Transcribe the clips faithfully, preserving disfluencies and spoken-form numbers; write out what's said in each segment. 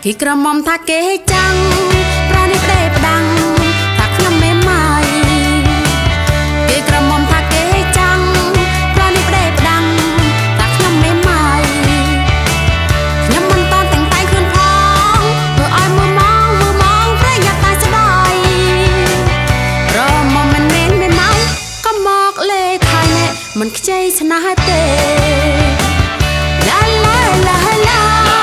គេក្រមុំថាគេចាំងប្រានេះផ្ដេផ្ដាំងថាខ្ញុំមិនម៉ាយគេក្រមុំថាគេចាំងប្រានេះផ្ដេផ្ដាំងថាខ្ញុំមិនម៉ាយខ្ញុំមិនតតែងតែខ្លួនផងធ្វើឲ្យមើលមองមើលមองប្រយ័ត្នតែស្ដាយរមុំមិនមែនមិនម៉ាយក៏មកលេខហើយនេះមិនខ្ចីស្នេហ៍ទេឡាឡាឡាឡា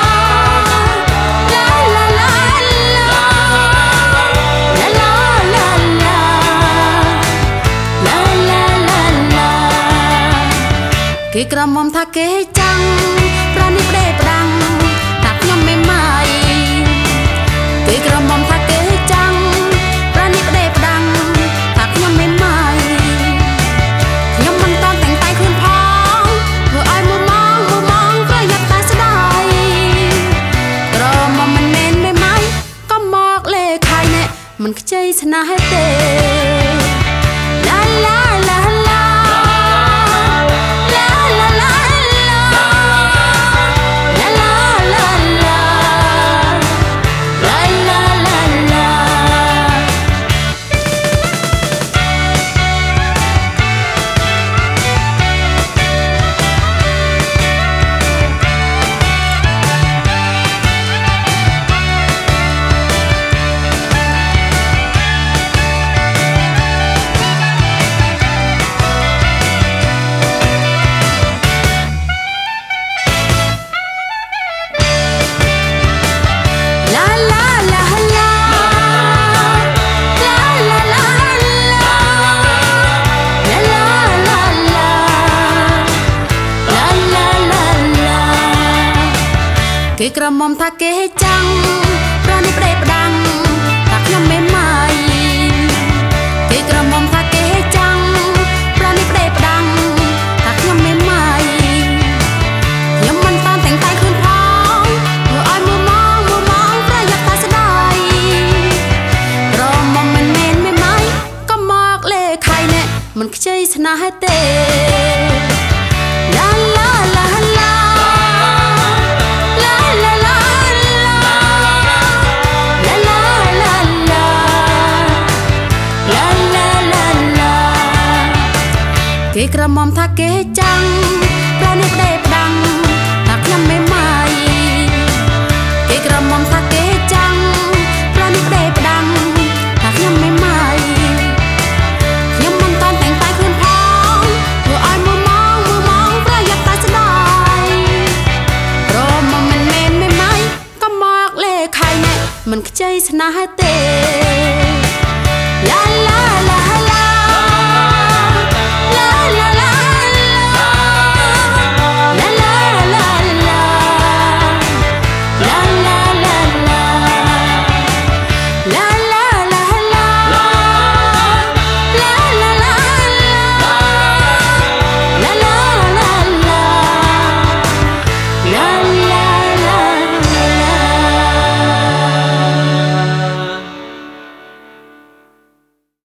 គេក្រមុំថាគេចាំងប្រានេះផ្ដេផ្ដាំងថាខ្ញុំមិនម៉ាយគេក្រមុំថាគេចាំងប្រានេះផ្ដេផ្ដាំងថាខ្ញុំមិនម៉ាយខ្ញុំមិនតតែងតែខ្លួនផងធ្វើឲ្យមើលមองមើលមองប្រយ័ត្នតែស្ដាយក្រមុំមិនមែនមិនម៉ាយក៏មកលេខហើយនេះមិនខ្ចីស្នេហ៍ទេឡាឡាឡាគេក្រមុំថាគេចាំងប្រានេះផ្ដេផ្ដាំងថាខ្ញុំមិនម៉ាយគេក្រមុំថាគេចាំងប្រានេះផ្ដេផ្ដាំងថាខ្ញុំមិនម៉ាយខ្ញុំមិនតតែងតែខ្លួនផងធ្វើឲ្យមើលមองមើលមองប្រយ័ត្នតែស្ដាយក្រមុំមិនមែនមិនម៉ាយក៏មកលេខហើយនេះមិនខ្ចីស្នេហ៍ទេឡាឡាឡាឡាគេក្រមុំថាគេចាំងប្រានេះផ្ដេផ្ដាំងថាខ្ញុំមិនម៉ាយគេក្រមុំថាគេចាំងប្រានេះផ្ដេផ្ដាំងថាខ្ញុំមិនម៉ាយខ្ញុំមិនតតែងតែខ្លួនផងធ្វើឲ្យមើលមองមើលមองប្រយ័ត្នតែស្ដាយរមុំមិនមែនមិនម៉ាយក៏មកលេខហើយនេះមិនខ្ចីស្នេហ៍ទេ